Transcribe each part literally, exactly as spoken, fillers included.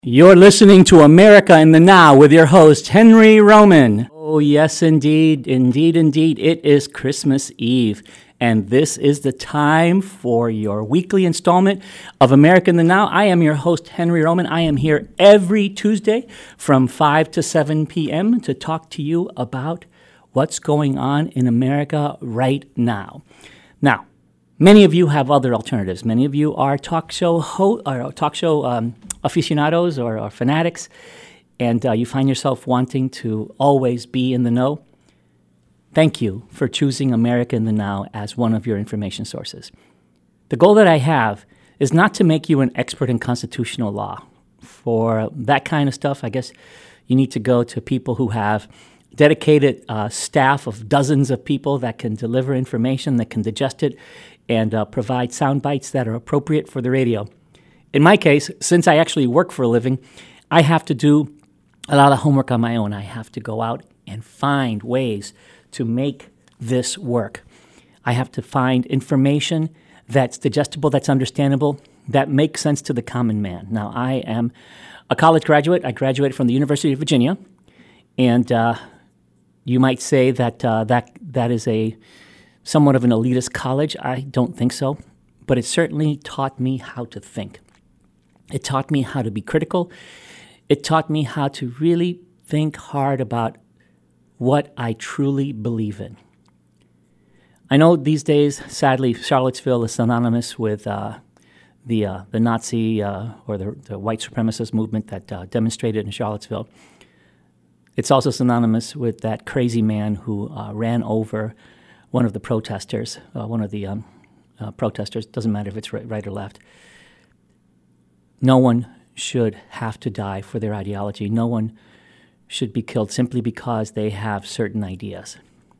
You're listening to America in the Now with your host, Henry Roman. Oh, yes, indeed, indeed, indeed. It is Christmas Eve, and this is the time for your weekly installment of America in the Now. I am your host, Henry Roman. I am here every Tuesday from five to seven p.m. to talk to you about what's going on in America right now. Now, many of you have other alternatives. Many of you are talk show ho- or talk show um, aficionados or, or fanatics, and uh, you find yourself wanting to always be in the know. Thank you for choosing America in the Now as one of your information sources. The goal that I have is not to make you an expert in constitutional law. For that kind of stuff, I guess you need to go to people who have dedicated uh, staff of dozens of people that can deliver information, that can digest it, and uh, provide sound bites that are appropriate for the radio. In my case, since I actually work for a living, I have to do a lot of homework on my own. I have to go out and find ways to make this work. I have to find information that's digestible, that's understandable, that makes sense to the common man. Now, I am a college graduate. I graduated from the University of Virginia, and uh, you might say that uh, that that is a somewhat of an elitist college. I don't think so, but it certainly taught me how to think. It taught me how to be critical. It taught me how to really think hard about what I truly believe in. I know these days, sadly, Charlottesville is synonymous with uh, the uh, the Nazi uh, or the, the white supremacist movement that uh, demonstrated in Charlottesville. It's also synonymous with that crazy man who uh, ran over one of the protesters, uh, one of the um, uh, protesters, doesn't matter if it's right, right or left. No one should have to die for their ideology. No one should be killed simply because they have certain ideas.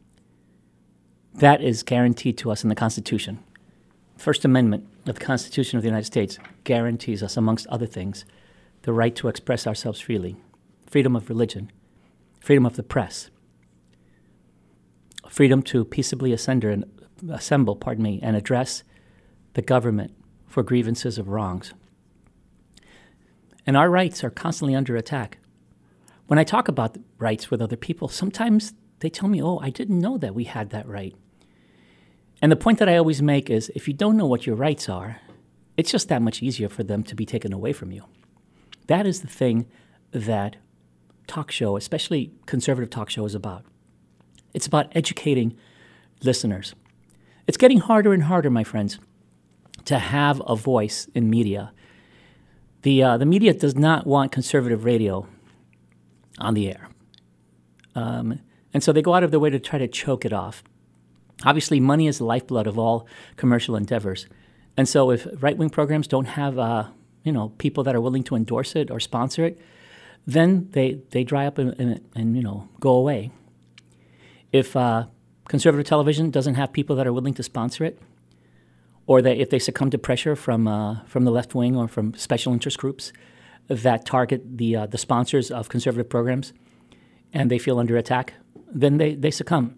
That is guaranteed to us in the Constitution. First Amendment of the Constitution of the United States guarantees us, amongst other things, the right to express ourselves freely, freedom of religion, freedom of the press, freedom to peaceably assemble and, assemble, pardon me, and address the government for grievances of wrongs. And our rights are constantly under attack. When I talk about rights with other people, sometimes they tell me, oh, I didn't know that we had that right. And the point that I always make is, if you don't know what your rights are, it's just that much easier for them to be taken away from you. That is the thing that talk show, especially conservative talk show, is about. It's about educating listeners. It's getting harder and harder, my friends, to have a voice in media. The uh, the media does not want conservative radio on the air. Um, and so they go out of their way to try to choke it off. Obviously, money is the lifeblood of all commercial endeavors. And so if right-wing programs don't have uh, you know, people that are willing to endorse it or sponsor it, then they, they dry up and, and, and you know go away. If uh, conservative television doesn't have people that are willing to sponsor it, or that if they succumb to pressure from uh, from the left wing or from special interest groups that target the uh, the sponsors of conservative programs, and they feel under attack, then they, they succumb.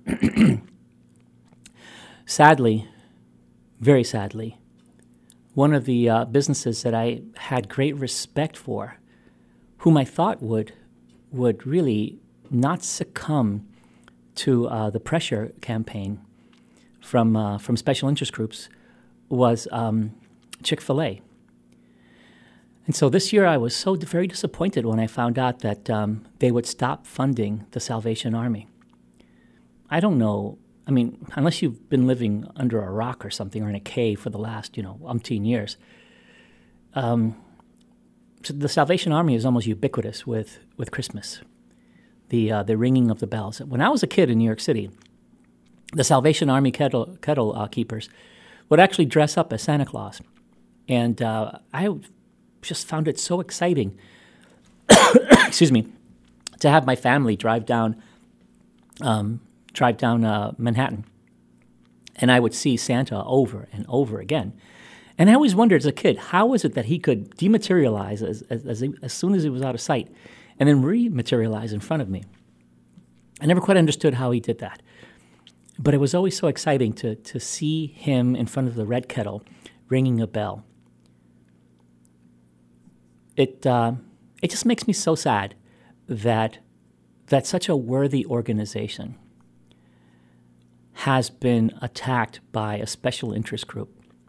Sadly, very sadly, one of the uh, businesses that I had great respect for, whom I thought would would really not succumb to uh, the pressure campaign from uh, from special interest groups, was um, Chick-fil-A. And so this year I was so very disappointed when I found out that um, they would stop funding the Salvation Army. I don't know, I mean, unless you've been living under a rock or something or in a cave for the last, you know, umpteen years, um, so the Salvation Army is almost ubiquitous with, with Christmas, the uh, the ringing of the bells. When I was a kid in New York City, the Salvation Army kettle, kettle uh, keepers would actually dress up as Santa Claus. And uh, I just found it so exciting, excuse me, to have my family drive down um, drive down uh, Manhattan. And I would see Santa over and over again. And I always wondered as a kid, how was it that he could dematerialize as, as, as, he, as soon as he was out of sight and then rematerialize in front of me? I never quite understood how he did that. But it was always so exciting to to see him in front of the red kettle ringing a bell. It uh, it just makes me so sad that that such a worthy organization has been attacked by a special interest group.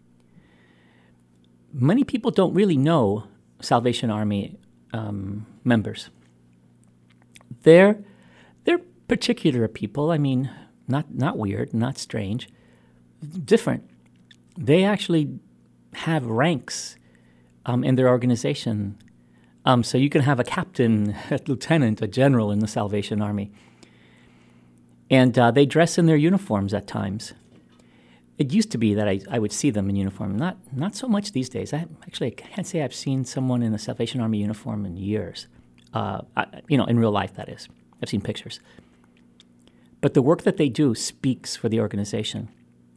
Many people don't really know Salvation Army um, members. They're they're particular people. I mean, not not weird, not strange, different. They actually have ranks um, in their organization. Um, so you can have a captain, a lieutenant, a general in the Salvation Army. And uh, they dress in their uniforms at times. It used to be that I, I would see them in uniform. Not not so much these days. I actually I can't say I've seen someone in a Salvation Army uniform in years. Uh, I, you know, in real life, that is. I've seen pictures. But the work that they do speaks for the organization.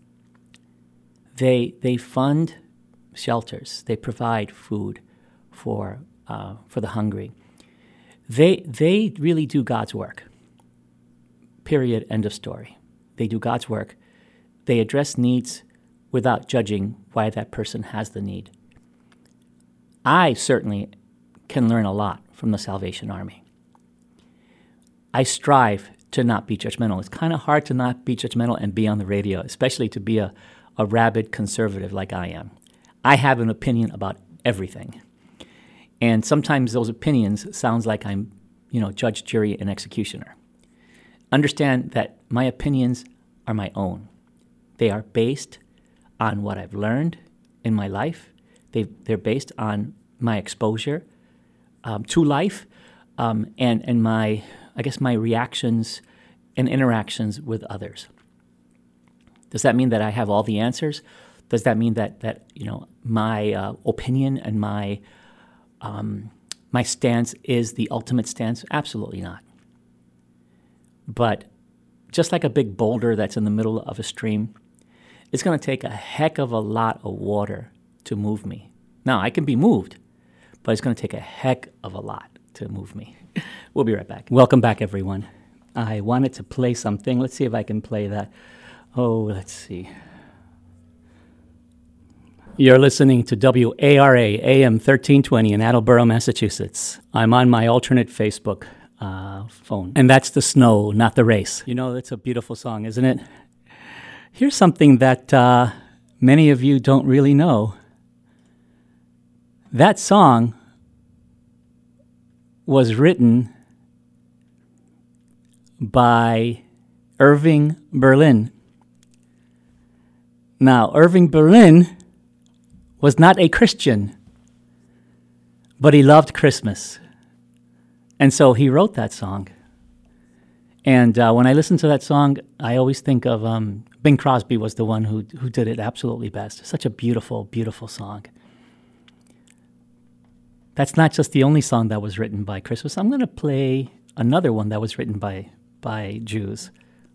They they fund shelters. They provide food for uh, for the hungry. They they really do God's work. Period. End of story. They do God's work. They address needs without judging why that person has the need. I certainly can learn a lot from the Salvation Army. I strive to not be judgmental. It's kind of hard to not be judgmental and be on the radio, especially to be a, a rabid conservative like I am. I have an opinion about everything. And sometimes those opinions sounds like I'm, you know, judge, jury, and executioner. Understand that my opinions are my own. They are based on what I've learned in my life. They, they're based on my exposure um, to life um, and, and my, I guess, my reactions and interactions with others. Does that mean that I have all the answers? Does that mean that, that you know, my uh, opinion and my um, my stance is the ultimate stance? Absolutely not. But just like a big boulder that's in the middle of a stream, it's going to take a heck of a lot of water to move me. Now, I can be moved, but it's going to take a heck of a lot to move me. We'll be right back. Welcome back, everyone. I wanted to play something. Let's see if I can play that. Oh, let's see. You're listening to W A R A A M thirteen twenty in Attleboro, Massachusetts. I'm on my alternate Facebook uh, phone. And that's The Snow, Not the Race. You know, that's a beautiful song, isn't it? Here's something that uh, many of you don't really know. That song was written by Irving Berlin. Now, Irving Berlin was not a Christian, but he loved Christmas. And so he wrote that song. And uh, when I listen to that song, I always think of um, Bing Crosby was the one who who did it absolutely best. Such a beautiful, beautiful song. That's not just the only song that was written by Christmas. I'm going to play another one that was written by by Jews.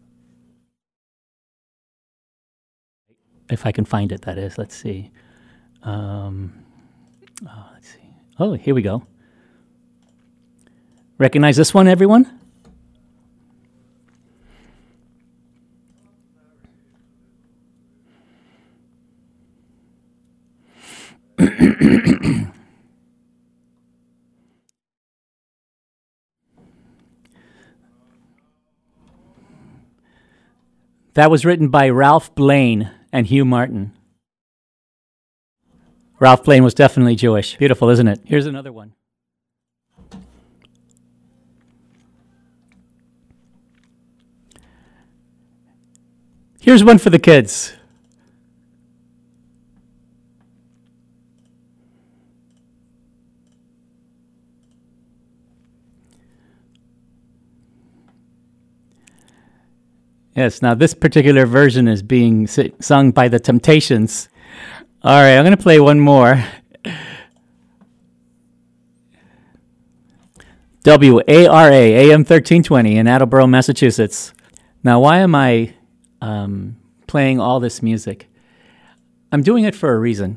If I can find it, that is. Let's see. Um, oh, let's see. Oh, here we go. Recognize this one, everyone? That was written by Ralph Blaine and Hugh Martin. Ralph Blaine was definitely Jewish. Beautiful, isn't it? Here's another one. Here's one for the kids. Yes, now this particular version is being si- sung by the Temptations. All right, I'm going to play one more. W A R A A M thirteen twenty in Attleboro, Massachusetts. Now, why am I um, playing all this music? I'm doing it for a reason.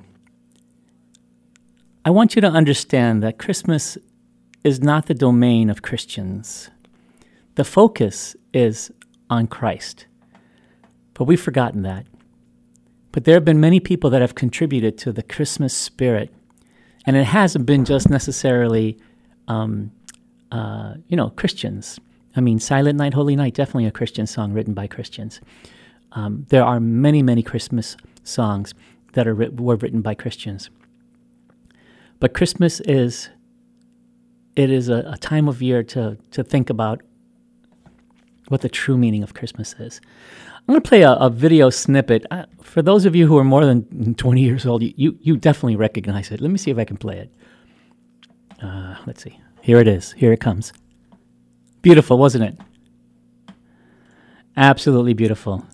I want you to understand that Christmas is not the domain of Christians. The focus is on Christ. But we've forgotten that. But there have been many people that have contributed to the Christmas spirit. And it hasn't been just necessarily um, uh, you know, Christians. I mean, Silent Night, Holy Night, definitely a Christian song written by Christians. Um, there are many, many Christmas songs that are writ- were written by Christians. But Christmas is, it is a, a time of year to, to think about what the true meaning of Christmas is. I'm going to play a, a video snippet. Uh, for those of you who are more than twenty years old, you, you, you definitely recognize it. Let me see if I can play it. Uh, let's see. Here it is. Here it comes. Beautiful, wasn't it? Absolutely beautiful.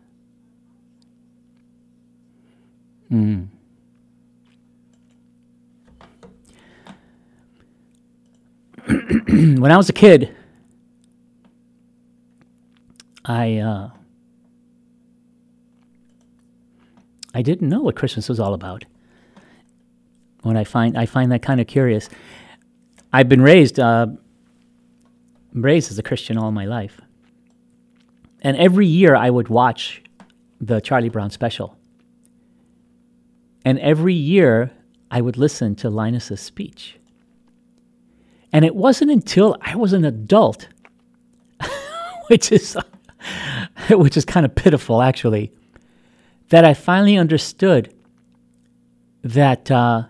Mm. When I was a kid, I uh, I didn't know what Christmas was all about. When I find I find that kind of curious. I've been raised uh, raised as a Christian all my life, and every year I would watch the Charlie Brown special, and every year I would listen to Linus's speech. And it wasn't until I was an adult, which is which is kind of pitiful, actually, that I finally understood that uh,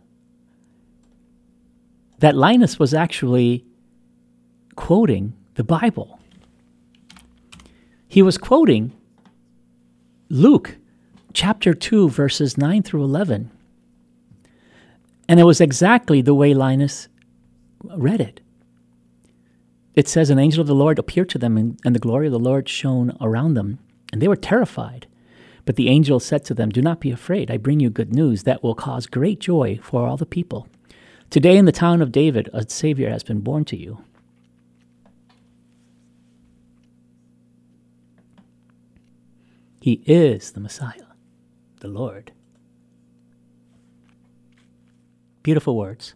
that Linus was actually quoting the Bible. He was quoting Luke chapter two, verses nine through eleven. And it was exactly the way Linus read it. It says, an angel of the Lord appeared to them, and, and the glory of the Lord shone around them, and they were terrified. But the angel said to them, do not be afraid. I bring you good news that will cause great joy for all the people. Today in the town of David, a Savior has been born to you. He is the Messiah, the Lord. Beautiful words.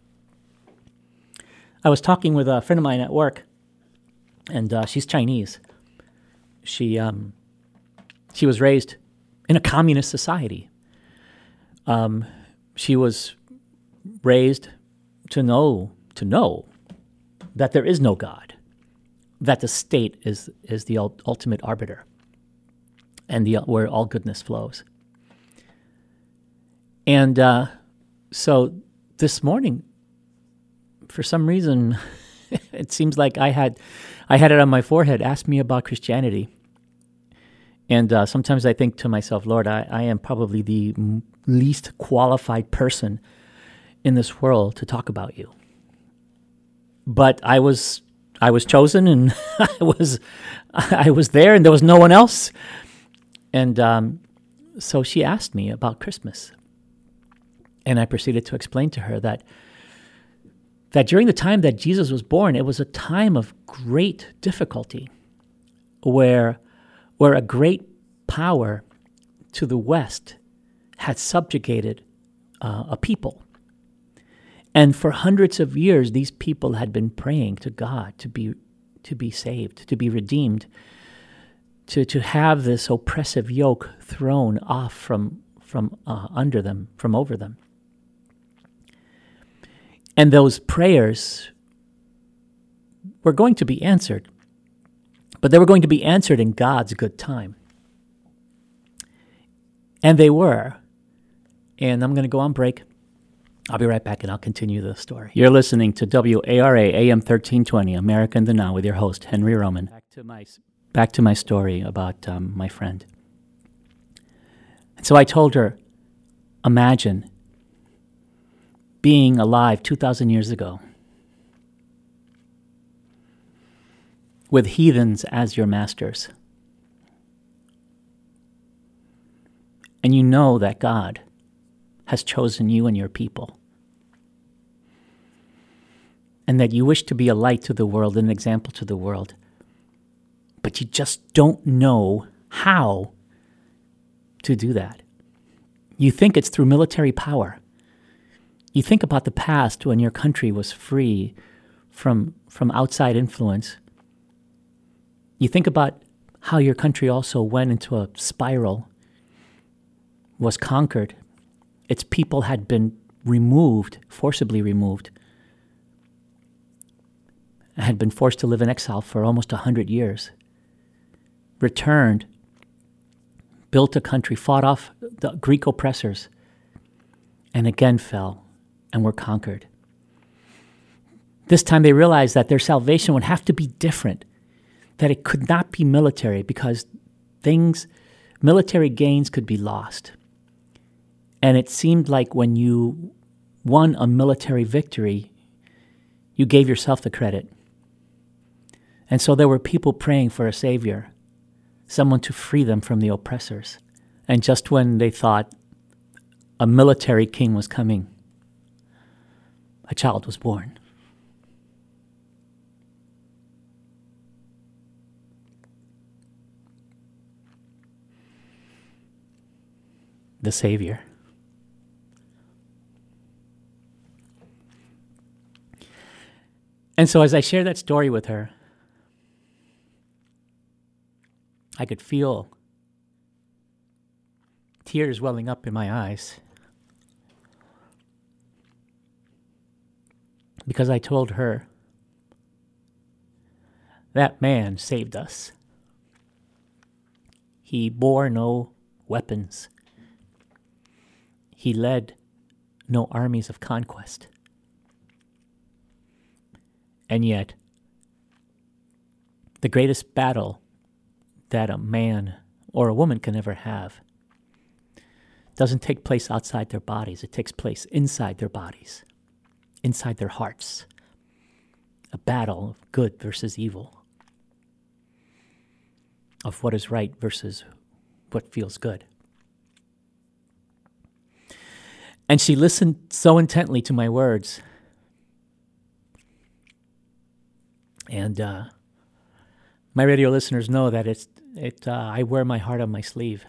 I was talking with a friend of mine at work, and uh, she's Chinese. She um, she was raised in a communist society. Um, she was raised to know to know that there is no God, that the state is is the ul- ultimate arbiter, and the where all goodness flows. And uh, so this morning, for some reason, it seems like I had I had it on my forehead, ask me about Christianity. And uh, sometimes I think to myself, Lord, I, I am probably the m- least qualified person in this world to talk about you. But I was I was chosen, and I was I was there, and there was no one else. And um, so she asked me about Christmas. And I proceeded to explain to her that that during the time that Jesus was born, it was a time of great difficulty, where, where a great power to the West had subjugated uh, a people. And for hundreds of years, these people had been praying to God to be to be saved, to be redeemed, to, to have this oppressive yoke thrown off from, from uh, under them, from over them. And those prayers were going to be answered, but they were going to be answered in God's good time. And they were. And I'm going to go on break. I'll be right back, and I'll continue the story. You're listening to W A R A A M thirteen twenty, America in the Now, with your host, Henry Roman. Back to my, back to my story about um, my friend. And so I told her, imagine being alive two thousand years ago with heathens as your masters. And you know that God has chosen you and your people, and that you wish to be a light to the world, an example to the world, but you just don't know how to do that. You think it's through military power. You think about the past when your country was free from, from outside influence. You think about how your country also went into a spiral, was conquered. Its people had been removed, forcibly removed. had been forced to live in exile for almost a hundred years, returned, built a country, fought off the Greek oppressors, and again fell and were conquered. This time they realized that their salvation would have to be different, that it could not be military because things, military gains could be lost. And it seemed like when you won a military victory, you gave yourself the credit. And so there were people praying for a savior, someone to free them from the oppressors. And just when they thought a military king was coming, a child was born. The Savior. And so as I shared that story with her, I could feel tears welling up in my eyes because I told her that man saved us. He bore no weapons. He led no armies of conquest. And yet, the greatest battle that a man or a woman can ever have doesn't take place outside their bodies. It takes place inside their bodies, inside their hearts. A battle of good versus evil, of what is right versus what feels good. And she listened so intently to my words. And uh, my radio listeners know that it's it. Uh, I wear my heart on my sleeve.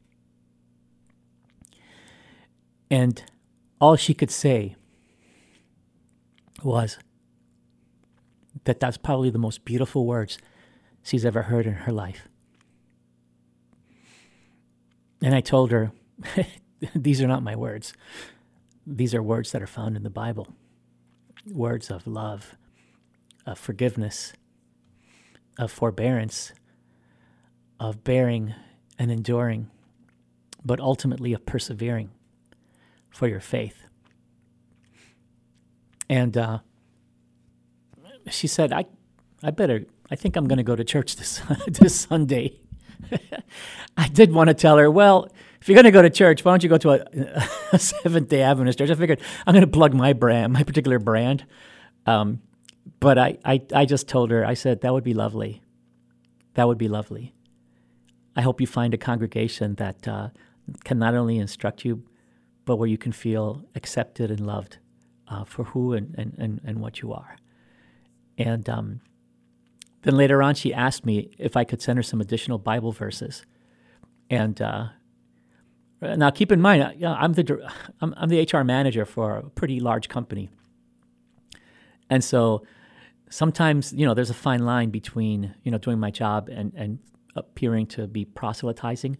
And all she could say was that that's probably the most beautiful words she's ever heard in her life. And I told her, these are not my words. These are words that are found in the Bible. Words of love, of forgiveness, of forbearance, of bearing and enduring, but ultimately of persevering for your faith. And uh, she said, I I better, I think I'm going to go to church this, this Sunday. I did want to tell her, well, if you're going to go to church, why don't you go to a, a Seventh-day Adventist church? I figured I'm going to plug my brand, my particular brand. Um, but I, I, I just told her, I said, that would be lovely. That would be lovely. I hope you find a congregation that uh, can not only instruct you, but where you can feel accepted and loved uh, for who and, and, and, and what you are. And um, then later on, she asked me if I could send her some additional Bible verses. And uh, now, keep in mind, you know, I'm the I'm, I'm the H R manager for a pretty large company, and so sometimes, you know, there's a fine line between, you know, doing my job and and appearing to be proselytizing.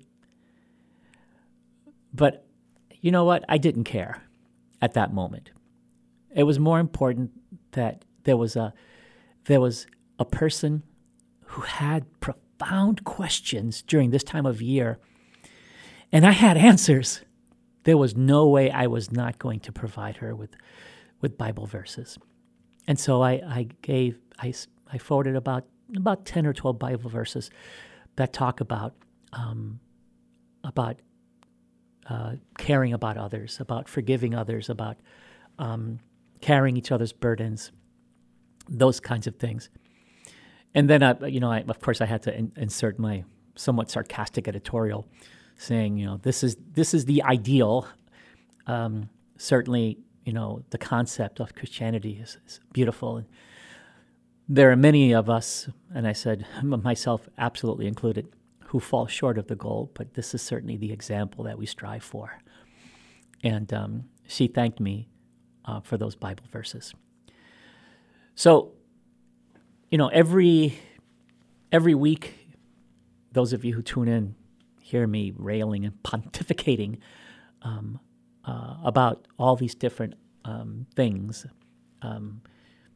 But you know what? I didn't care at that moment. It was more important that there was a there was a person who had profound questions during this time of year, and I had answers. There was no way I was not going to provide her with with Bible verses. And so I, I gave, I, I forwarded about about ten or twelve Bible verses that talk about um, about uh, caring about others, about forgiving others, about um, carrying each other's burdens, those kinds of things. And then, I, you know, I, of course, I had to in, insert my somewhat sarcastic editorial, saying, you know, this is this is the ideal. Um, certainly, you know, the concept of Christianity is, is beautiful. And there are many of us, and I said myself absolutely included, who fall short of the goal. But this is certainly the example that we strive for. And um, she thanked me uh, for those Bible verses. So, you know, every every week, those of you who tune in hear me railing and pontificating um, uh, about all these different um, things, um,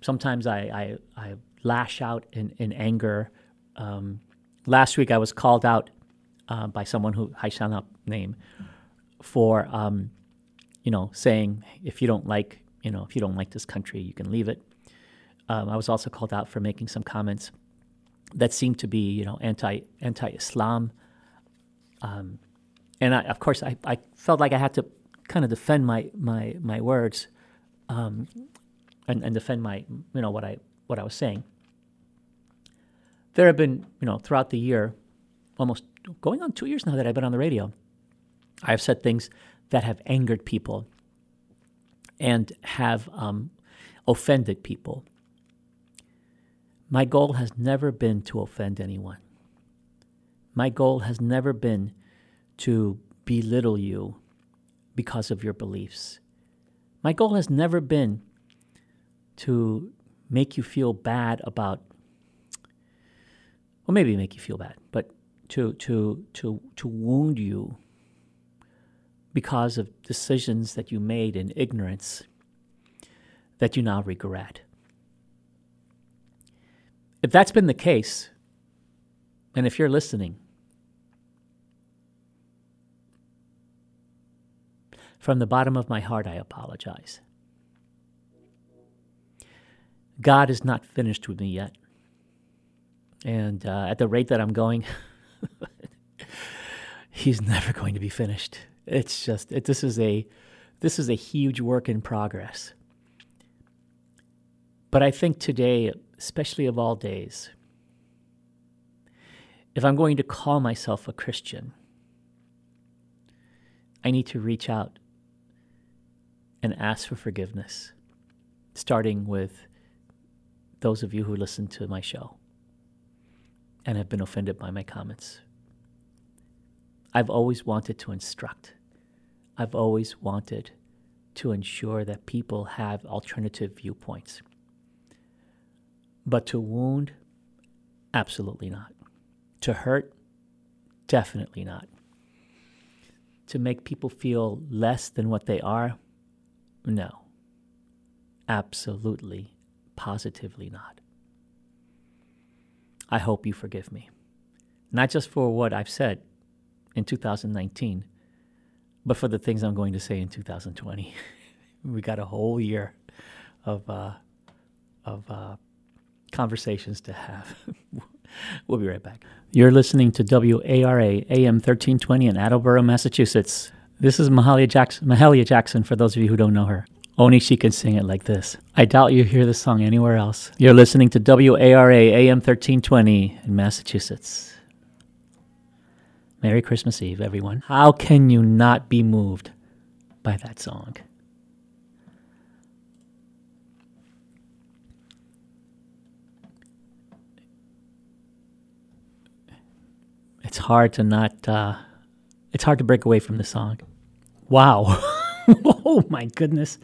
sometimes I, I, I lash out in, in anger. Um, last week I was called out uh, by someone who I shall not name for, um, you know, saying if you don't like, you know, if you don't like this country, you can leave it. Um, I was also called out for making some comments that seemed to be, you know, anti anti-Islam. Um, and I, of course, I, I felt like I had to kind of defend my my my words, um, and, and defend my, you know, what I what I was saying. There have been, you know, throughout the year, almost going on two years now that I've been on the radio, I have said things that have angered people and have um, offended people. My goal has never been to offend anyone. My goal has never been to belittle you because of your beliefs. My goal has never been to make you feel bad about, well, maybe make you feel bad, but to to to to wound you because of decisions that you made in ignorance that you now regret. If that's been the case, and if you're listening, from the bottom of my heart, I apologize. God is not finished with me yet. And uh, at the rate that I'm going, he's never going to be finished. It's just, it, this is a, this is a huge work in progress. But I think today, especially of all days, if I'm going to call myself a Christian, I need to reach out and ask for forgiveness, starting with those of you who listen to my show and have been offended by my comments. I've always wanted to instruct. I've always wanted to ensure that people have alternative viewpoints. But to wound, absolutely not. To hurt, definitely not. To make people feel less than what they are, no. Absolutely, positively not. I hope you forgive me. Not just for what I've said in two thousand nineteen, but for the things I'm going to say in two thousand twenty. We got a whole year of uh, of uh, conversations to have. We'll be right back. You're listening to W A R A A M thirteen twenty in Attleboro, Massachusetts. This is Mahalia Jackson, Mahalia Jackson, for those of you who don't know her. Only she can sing it like this. I doubt you hear this song anywhere else. You're listening to W A R A A M thirteen twenty in Massachusetts. Merry Christmas Eve, everyone. How can you not be moved by that song? It's hard to not, uh, it's hard to break away from the song. Wow. Oh my goodness.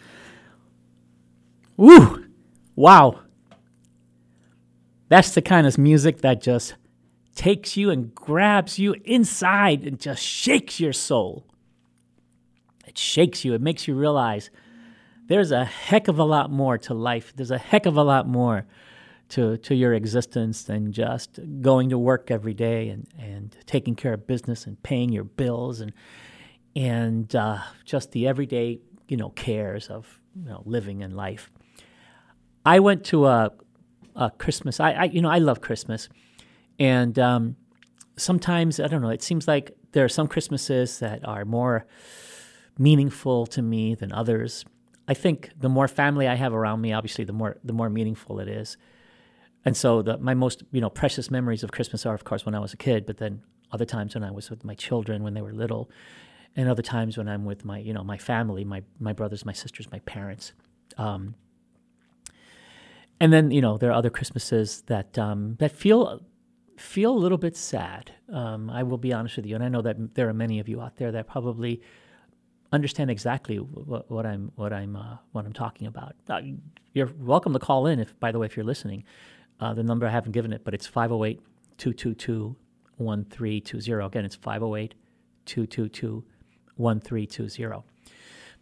Woo! Wow. That's the kind of music that just takes you and grabs you inside and just shakes your soul. It shakes you. It makes you realize there's a heck of a lot more to life. There's a heck of a lot more to, to your existence than just going to work every day and, and taking care of business and paying your bills and and uh, just the everyday, you know, cares of, you know, living and life. I went to a, a Christmas. I, I, you know, I love Christmas, and um, sometimes I don't know. It seems like there are some Christmases that are more meaningful to me than others. I think the more family I have around me, obviously, the more the more meaningful it is. And so, the, my most, you know, precious memories of Christmas are, of course, when I was a kid. But then other times when I was with my children when they were little. And other times when I'm with my, you know, my family, my my brothers, my sisters, my parents. Um, and then, you know, there are other Christmases that um, that feel feel a little bit sad. Um, I will be honest with you, and I know that there are many of you out there that probably understand exactly what, what I'm what I'm uh, what I'm talking about. Uh, you're welcome to call in. If, by the way, if you're listening, uh, the number I haven't given it, but it's five oh eight, two two two, one three two zero. Again, it's five oh eight, two two two, one three two zero.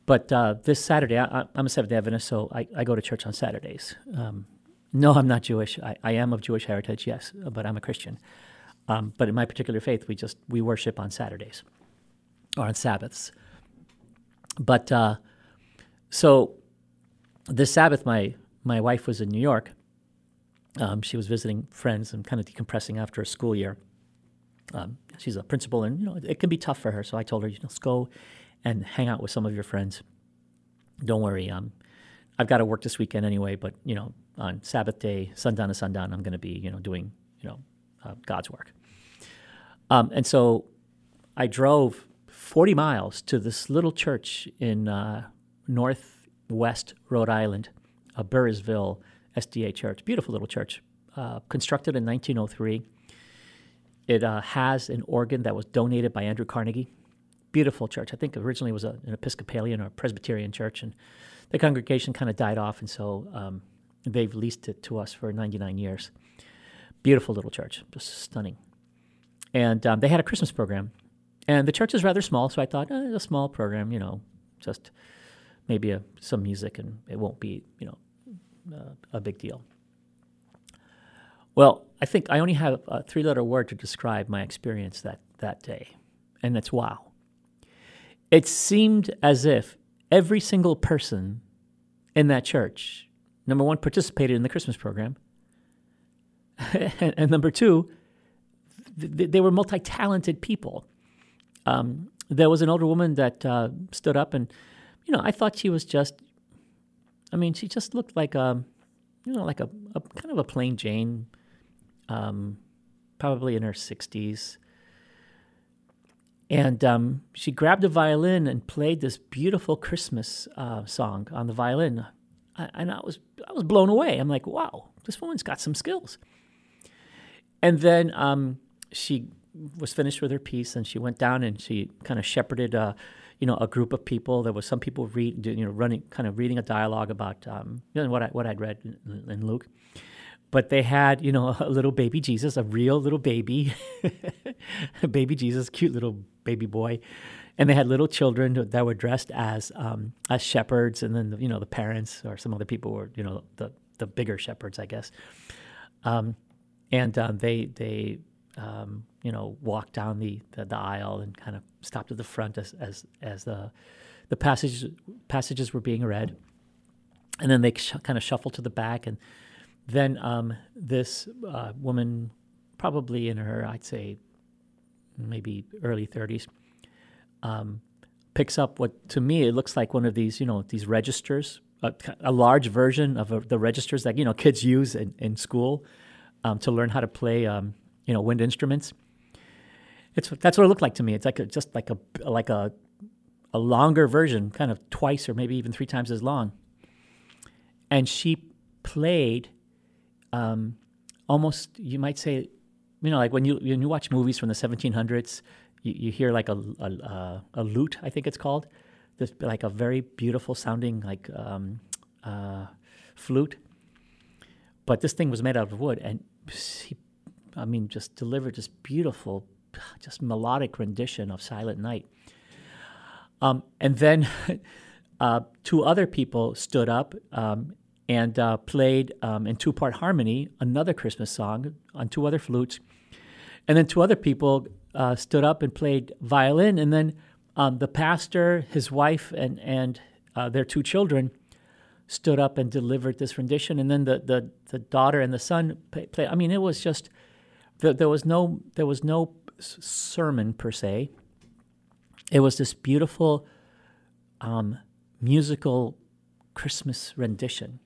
But uh, this Saturday, I, I'm a Seventh-day Adventist, so I, I go to church on Saturdays. Um, no, I'm not Jewish. I, I am of Jewish heritage, yes, but I'm a Christian. Um, but in my particular faith, we just we worship on Saturdays or on Sabbaths. But uh, so this Sabbath, my my wife was in New York. Um, she was visiting friends and kind of decompressing after a school year. Um, she's a principal, and you know it can be tough for her. So I told her, you know, let's go and hang out with some of your friends. Don't worry, um, I've got to work this weekend anyway. But you know, on Sabbath day, sundown to sundown, I'm going to be, you know, doing, you know, uh, God's work. Um, and so I drove forty miles to this little church in uh, northwest Rhode Island, a Burrisville S D A church, beautiful little church, uh, constructed in nineteen oh three. It uh, has an organ that was donated by Andrew Carnegie. Beautiful church. I think originally it was a, an Episcopalian or Presbyterian church, and the congregation kind of died off, and so um, they've leased it to us for ninety-nine years. Beautiful little church, just stunning. And um, they had a Christmas program, and the church is rather small, so I thought, eh, a small program, you know, just maybe a, some music, and it won't be, you know, uh, a big deal. Well, I think I only have a three-letter word to describe my experience that, that day, and it's wow. It seemed as if every single person in that church, number one, participated in the Christmas program, and, and number two, th- they were multi-talented people. Um, there was an older woman that uh, stood up, and, you know, I thought she was just, I mean, she just looked like a, you know, like a, a kind of a plain Jane, um, probably in her sixties. And um, she grabbed a violin and played this beautiful Christmas uh, song on the violin. I, and I was I was blown away. I'm like, wow, this woman's got some skills. And then um, she was finished with her piece, and she went down and she kind of shepherded, uh, you know, a group of people. There was some people read, you know, running, kind of reading a dialogue about um, you know, what I what I'd read in, in Luke. But they had, you know, a little baby Jesus, a real little baby, baby Jesus, cute little baby boy, and they had little children that were dressed as um, as shepherds, and then you know the parents or some other people were, you know, the the bigger shepherds, I guess. Um, and um, they they um, you know walked down the, the, the aisle and kind of stopped at the front as as as the the passages passages were being read, and then they sh- kind of shuffled to the back. And then um, this uh, woman, probably in her, I'd say, maybe early thirties, um, picks up what, to me, it looks like one of these, you know, these registers, a, a large version of a, the registers that, you know, kids use in, in school um, to learn how to play, um, you know, wind instruments. It's that's what it looked like to me. It's like a, just like a like a a longer version, kind of twice or maybe even three times as long. And she played. Um, almost, you might say, you know, like when you when you watch movies from the seventeen hundreds, you, you hear like a, a a lute, I think it's called, this like a very beautiful sounding like um, uh, flute. But this thing was made out of wood, and he, I mean, just delivered this beautiful, just melodic rendition of Silent Night. Um, and then uh, two other people stood up. Um, and uh, played um, in two-part harmony another Christmas song on two other flutes. And then two other people uh, stood up and played violin, and then um, the pastor, his wife, and, and uh, their two children stood up and delivered this rendition, and then the, the, the daughter and the son played. Play. I mean, it was just, there, there was no there was no sermon per se. It was this beautiful um, musical Christmas rendition.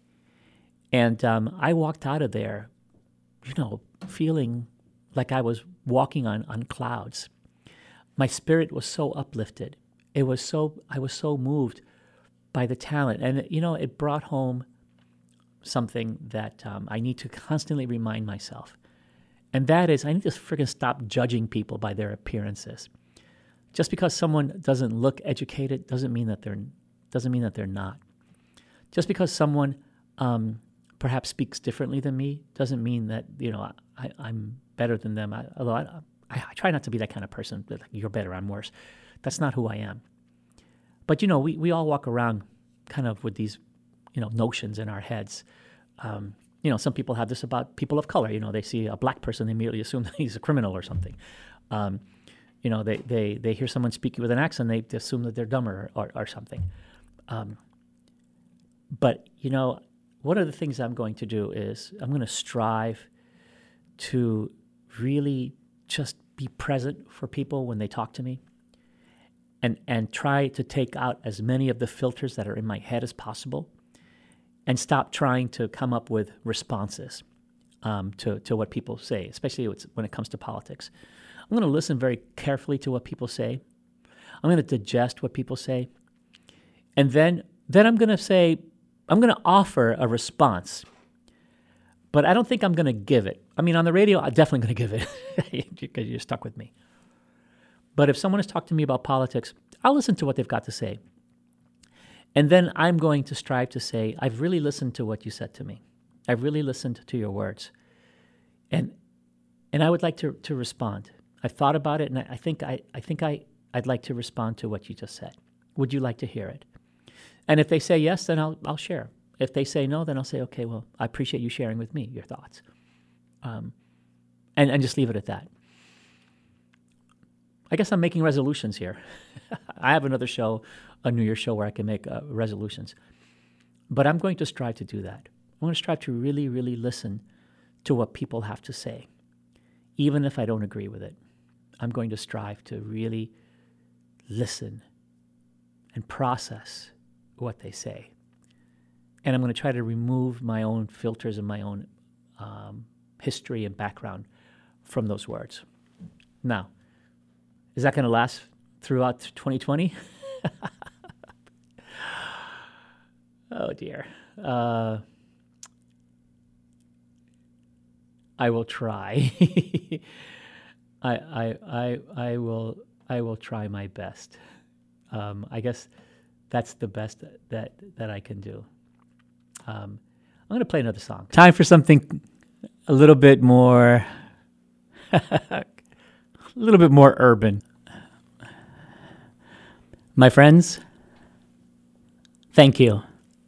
And um, I walked out of there, you know, feeling like I was walking on, on clouds. My spirit was so uplifted. It was so I was so moved by the talent, and you know, it brought home something that um, I need to constantly remind myself, and that is I need to freaking stop judging people by their appearances. Just because someone doesn't look educated doesn't mean that they're doesn't mean that they're not. Just because someone um, perhaps speaks differently than me doesn't mean that, you know, I, I'm better than them. I, although I, I, I try not to be that kind of person, that you're better, I'm worse. That's not who I am. But, you know, we, we all walk around kind of with these, you know, notions in our heads. Um, you know, some people have this about people of color. You know, they see a black person, they immediately assume that he's a criminal or something. Um, you know, they, they, they hear someone speaking with an accent, they assume that they're dumber or, or something. Um, but, you know, one of the things I'm going to do is I'm going to strive to really just be present for people when they talk to me, and and try to take out as many of the filters that are in my head as possible, and stop trying to come up with responses um, to, to what people say, especially when it comes to politics. I'm going to listen very carefully to what people say. I'm going to digest what people say. And then, then I'm going to say, I'm going to offer a response. But I don't think I'm going to give it. I mean, on the radio, I'm definitely going to give it because you're stuck with me. But if someone has talked to me about politics, I'll listen to what they've got to say. And then I'm going to strive to say, I've really listened to what you said to me. I've really listened to your words. And and I would like to, to respond. I've thought about it, and I, I think, I, I think I, I'd like to respond to what you just said. Would you like to hear it? And if they say yes, then I'll, I'll share. If they say no, then I'll say, okay, well, I appreciate you sharing with me your thoughts. Um, and, and just leave it at that. I guess I'm making resolutions here. I have another show, a New Year's show, where I can make uh, resolutions. But I'm going to strive to do that. I'm going to strive to really, really listen to what people have to say, even if I don't agree with it. I'm going to strive to really listen and process what they say. And I'm going to try to remove my own filters and my own um, history and background from those words. Now, is that going to last throughout twenty twenty? Oh, dear. Uh, I will try. I, I, I, I will, I will try my best. Um, I guess that's the best that, that I can do. Um, I'm going to play another song. Time for something a little bit more, a little bit more urban. My friends, thank you.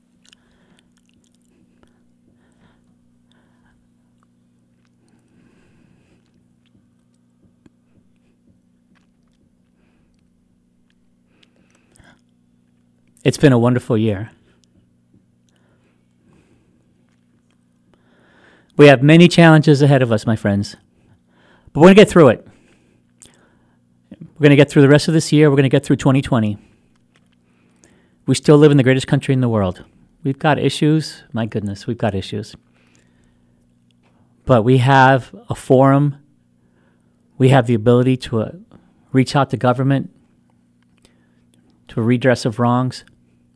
It's been a wonderful year. We have many challenges ahead of us, my friends, but we're going to get through it. We're going to get through the rest of this year. We're going to get through twenty twenty. We still live in the greatest country in the world. We've got issues. My goodness, we've got issues. But we have a forum. We have the ability to uh, reach out to government, to a redress of wrongs.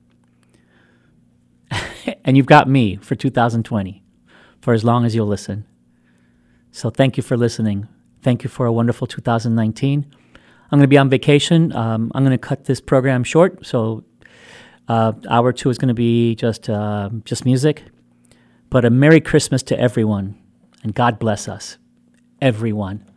And you've got me for two thousand twenty, for as long as you'll listen. So thank you for listening. Thank you for a wonderful two thousand nineteen. I'm going to be on vacation. Um, I'm going to cut this program short, so uh, hour two is going to be just uh, just music. But a Merry Christmas to everyone, and God bless us, everyone.